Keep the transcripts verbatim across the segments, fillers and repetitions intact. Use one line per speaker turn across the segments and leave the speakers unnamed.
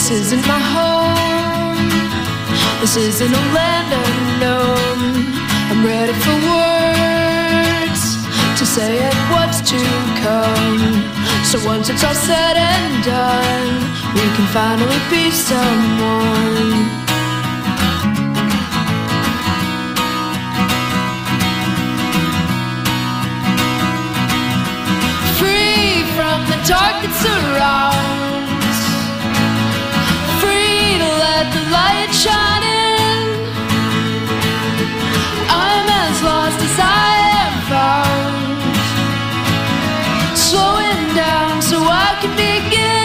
This isn't my home. This isn't a land unknown. I'm ready for words to say it, what's to come. So once it's all said and done, we can finally be someone. Free from the dark that surrounds, free to let the light shine in. I'm as lost as I am found, slowing down so I can begin.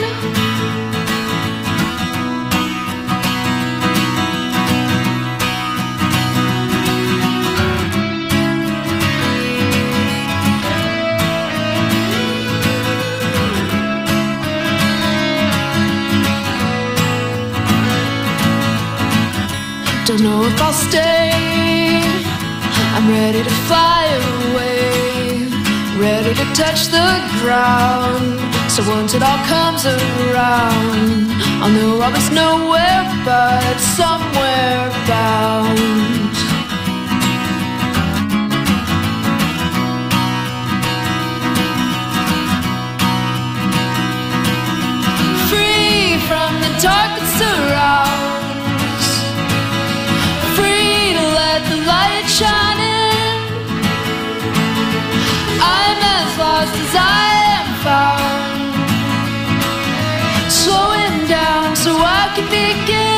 Don't know if I'll stay. I'm ready to fly away, ready to touch the ground. So once it all comes around, I'll know I was nowhere but somewhere bound. Free from the dark that surrounds, free to let the light shine in. I'm as lost as I am found, slowing down so I can begin.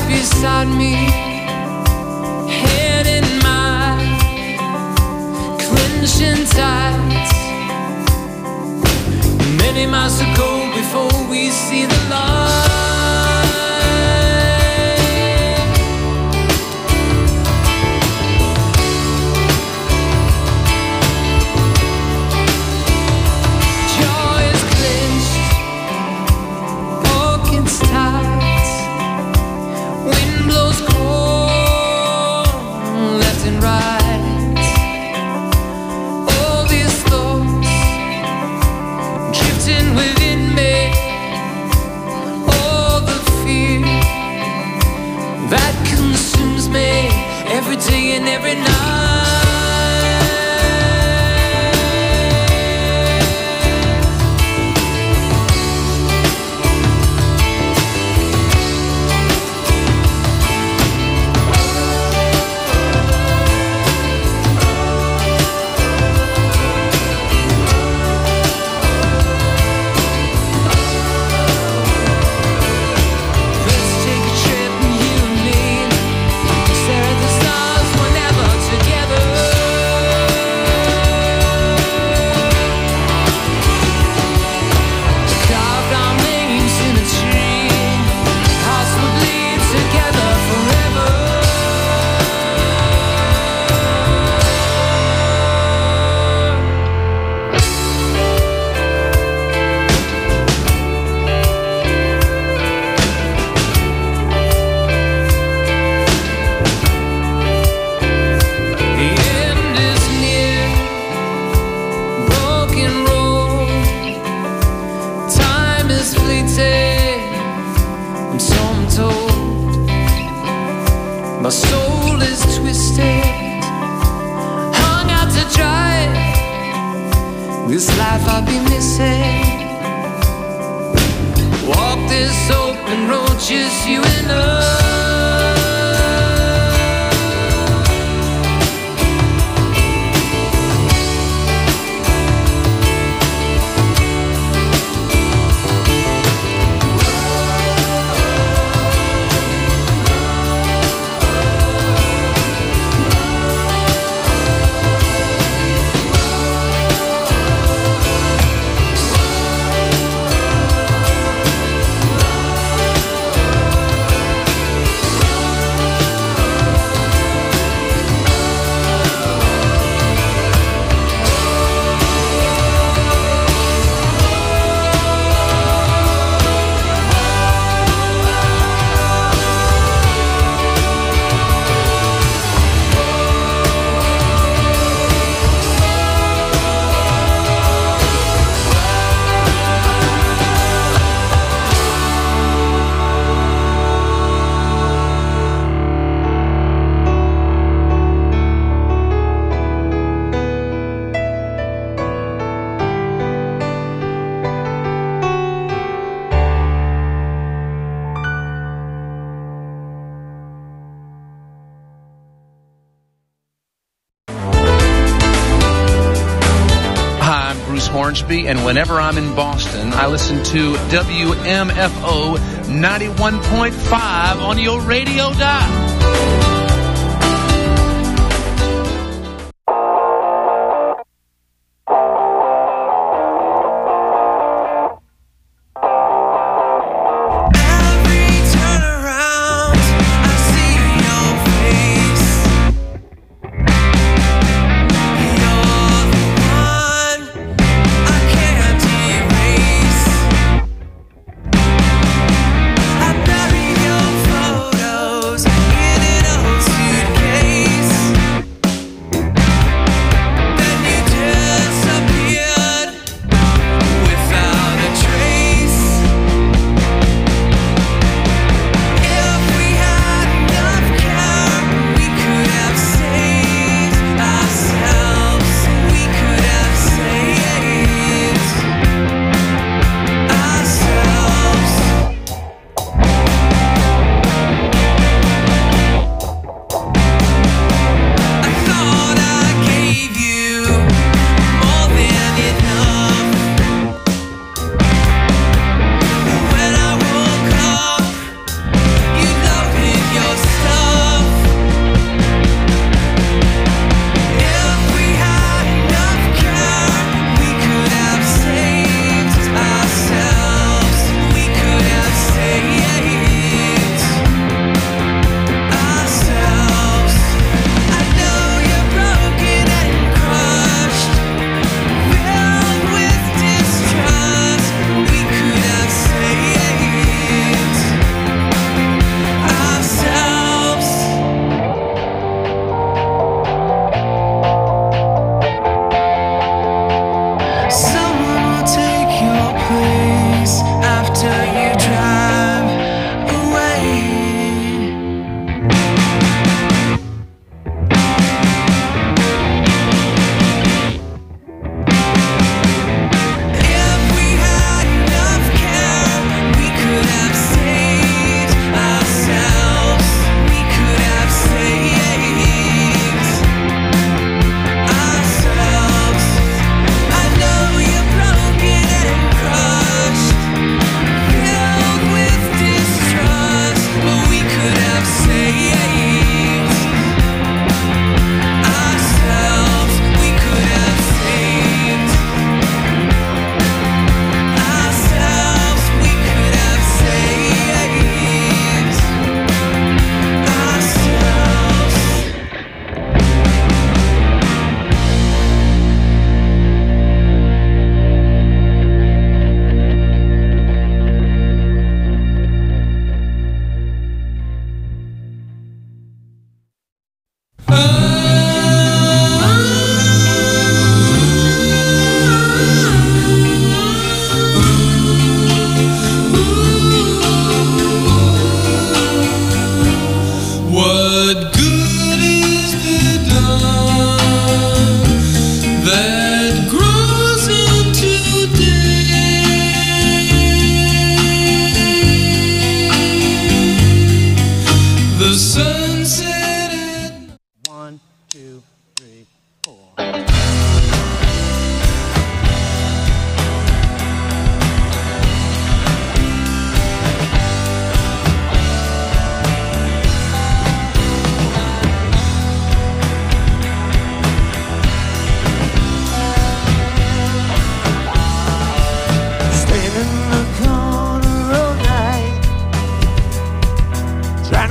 beside me, head in mine, clenching tight. Many miles to go before we see the light. Jaw is clenched, pockets tight. Wind blows cold, left and right. All these thoughts drifting within me, all the fear that consumes me every day and every night. Let's take a trip, you and me, stare at the stars whenever together. Carved our names in a tree, hearts will bleed together forever. The end is near, broken road. Time is fleeting, and so I'm told. My soul is twisted, hung out to dry. This life I'll be missing. Walk this open road, just you and I.
Hi, I'm Bruce Hornsby, and whenever I'm in Boston, I listen to W M F O ninety-one point five on your radio dial.
I buried your photos in an old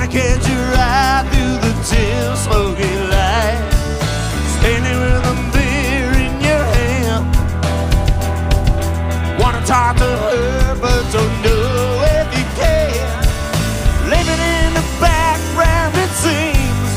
to catch a ride through the dim smoky light. Standing with a beer in your hand. Wanna talk to her but don't know if you can. Living in the background it seems.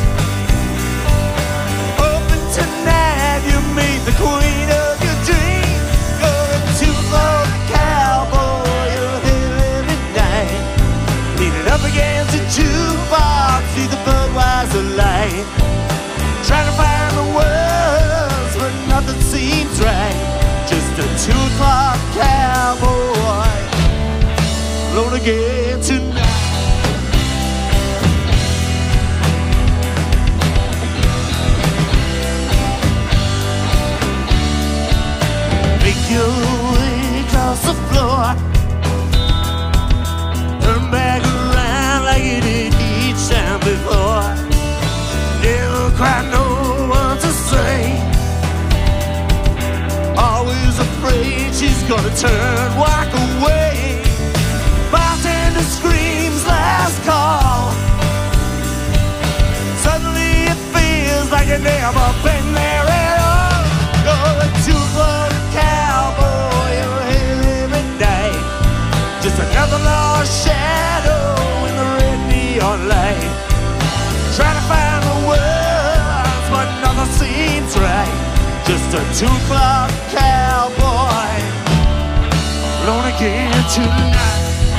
Hoping tonight you meet the queen of your dreams. Going to for the cowboy, you're here every night. Leaning up against the jukebox, see the Budweiser light. Trying to find the words, but nothing seems right. Just a two o'clock cowboy, alone again tonight. Make your way across the floor. Turn back around like you did each time before. Never quite know what to say. Always afraid she's gonna turn, walk away. Bartender screams last call. Suddenly it feels like you've never been there at all. You're a two-foot cowboy, you're here every night. Just another lost shadow in the red neon light. Trying to find the words, but nothing seems right. Just a two o'clock cowboy, alone again tonight.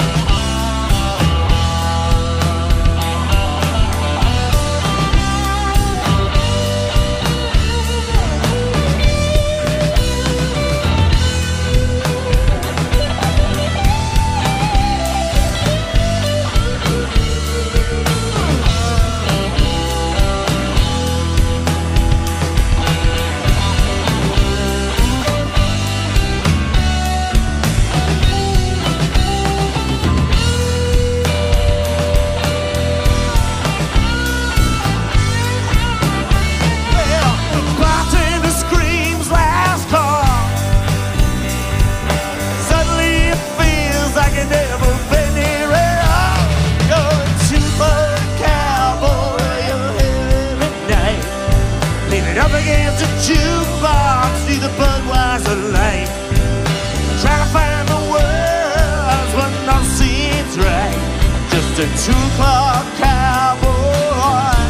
Jukebox, see the Budweiser light. Trying to find the words, but nothing seems right. Just a two o'clock cowboy,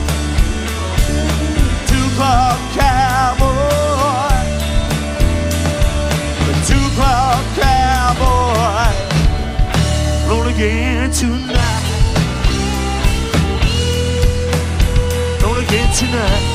two o'clock cowboy, a two o'clock cowboy, roll again tonight, roll again tonight.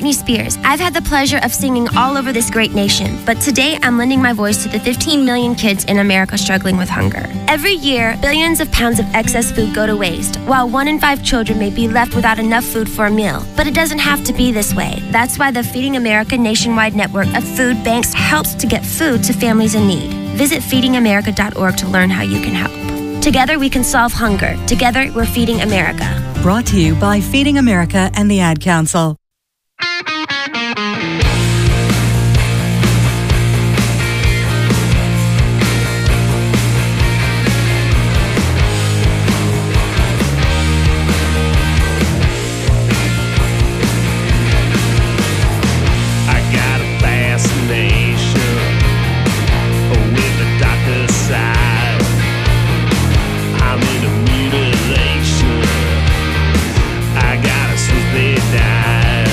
Britney Spears. I've had the pleasure of singing all over this great nation, but today I'm lending my voice to the fifteen million kids in America struggling with hunger. Every year, billions of pounds of excess food go to waste, while one in five children may be left without enough food for a meal. But it doesn't have to be this way. That's why the Feeding America nationwide network of food banks helps to get food to families in need. Visit feeding america dot org to learn how you can help. Together we can solve hunger. Together we're feeding America.
Brought to you by Feeding America and the Ad Council.
I got a Swiss bed.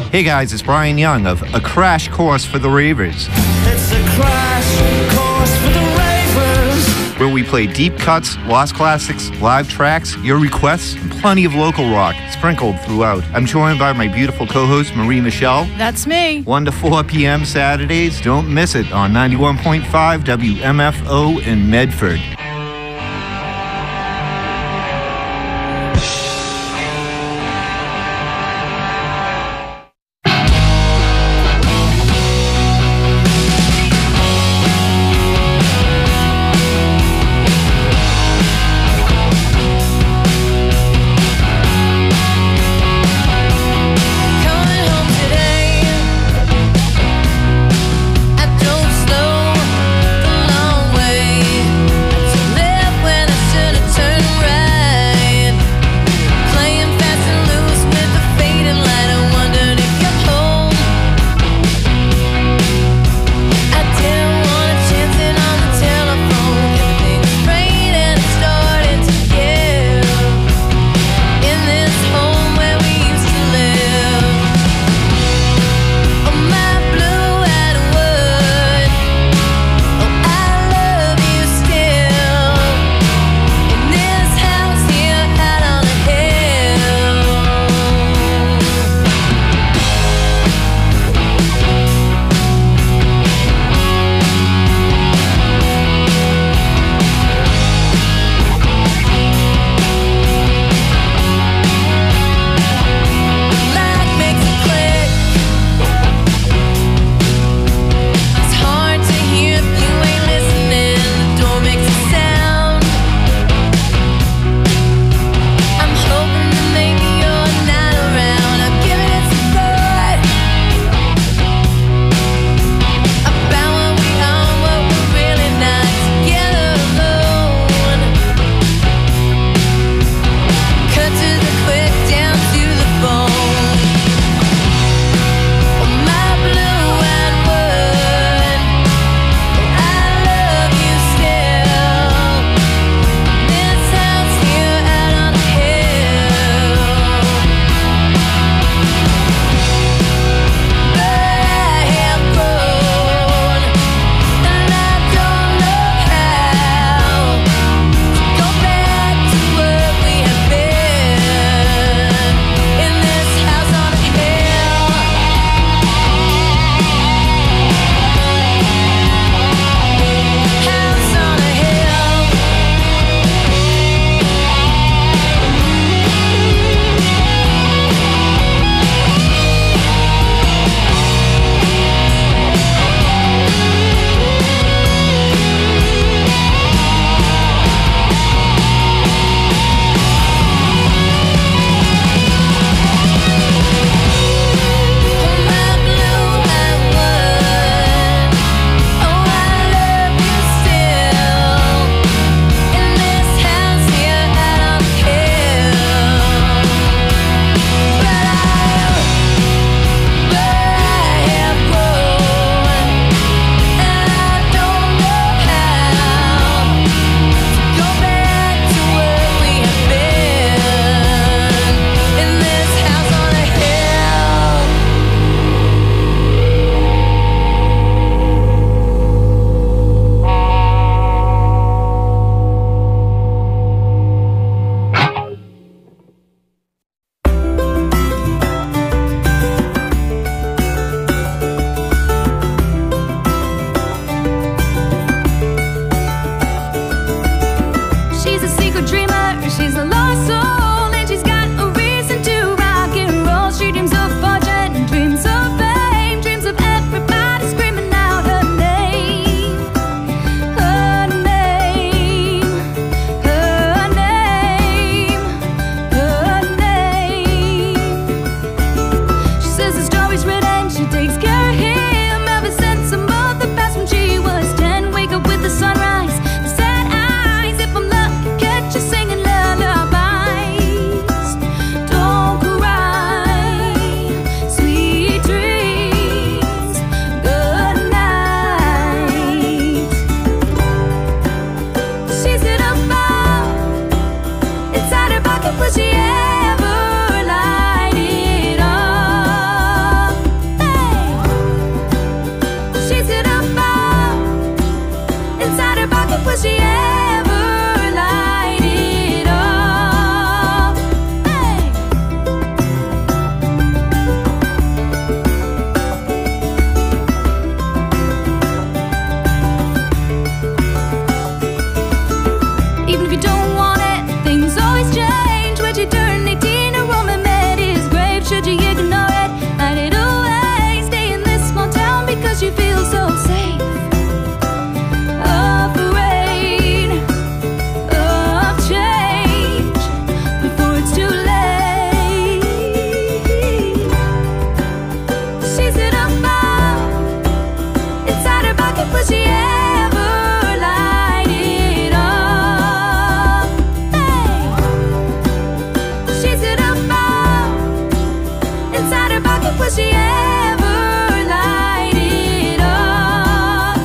Hey guys, it's Brian Young of A Crash Course for the Ravers.
It's a crash course for the ravers.
Where we play deep cuts, lost classics, live tracks, your requests, and plenty of local rock sprinkled throughout. I'm joined by my beautiful co-host, Marie Michelle.
That's me.
one to four p.m. Saturdays. Don't miss it on ninety-one point five W M F O in Medford.
I drove slow the long way. will she ever light it up?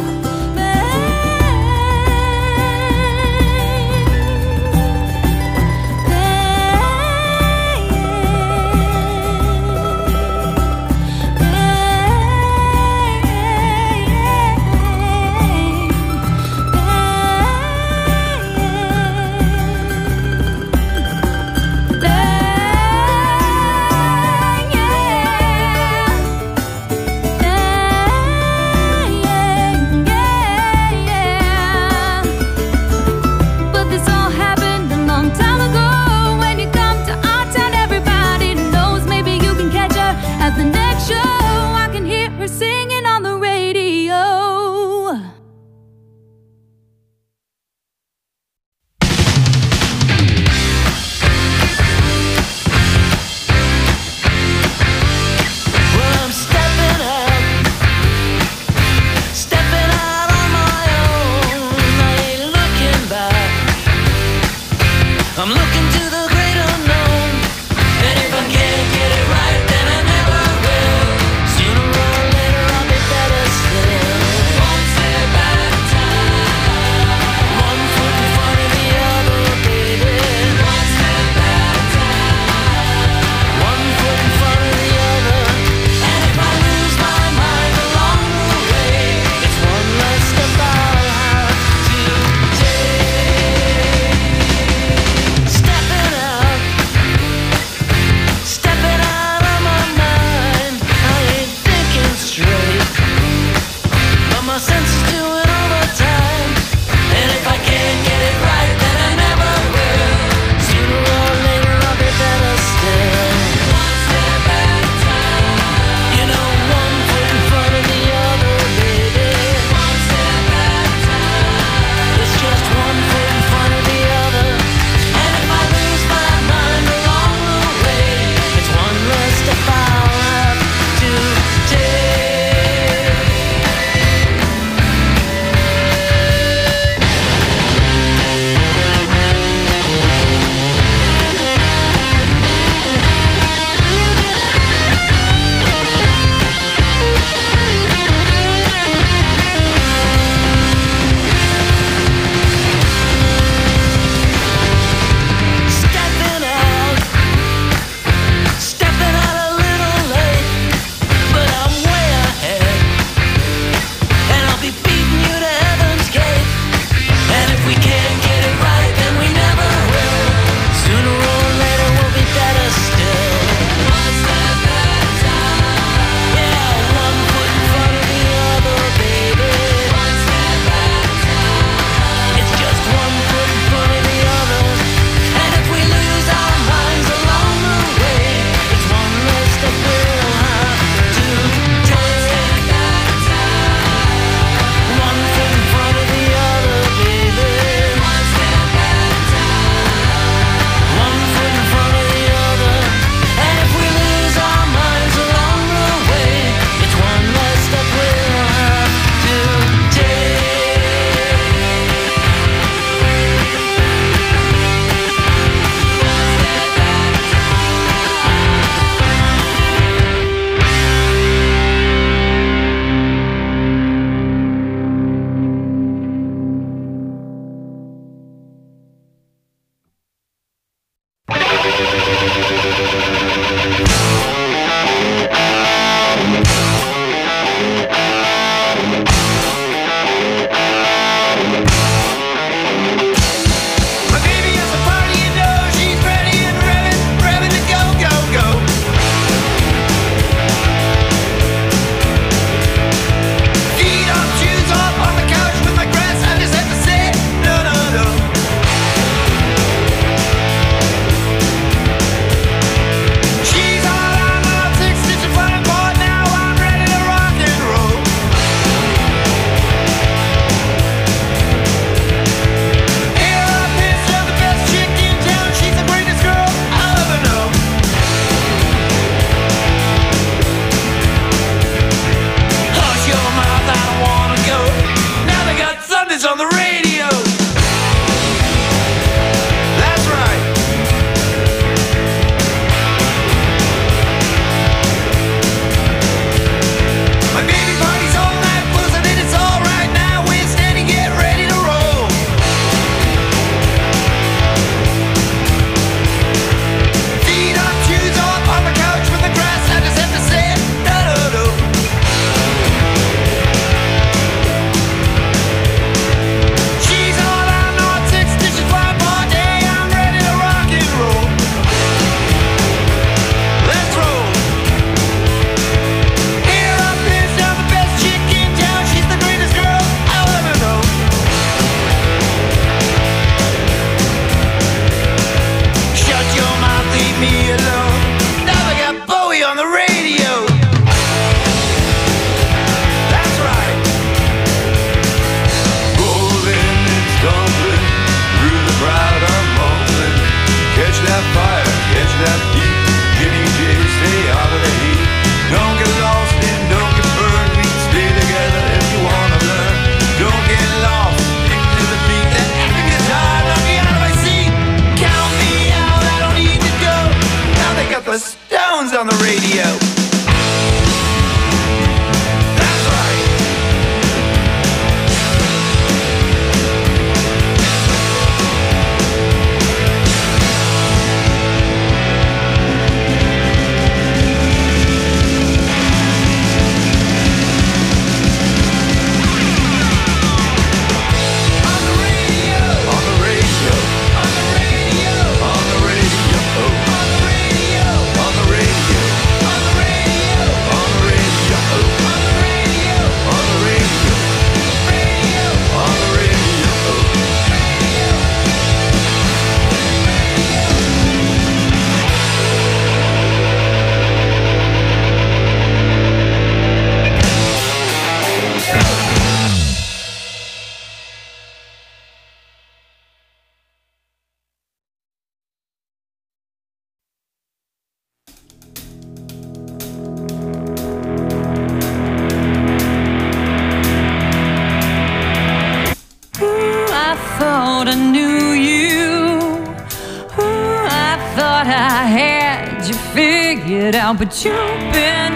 it out, but you've been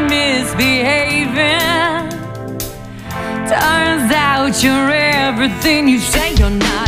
misbehaving. Turns out you're everything you say you're not.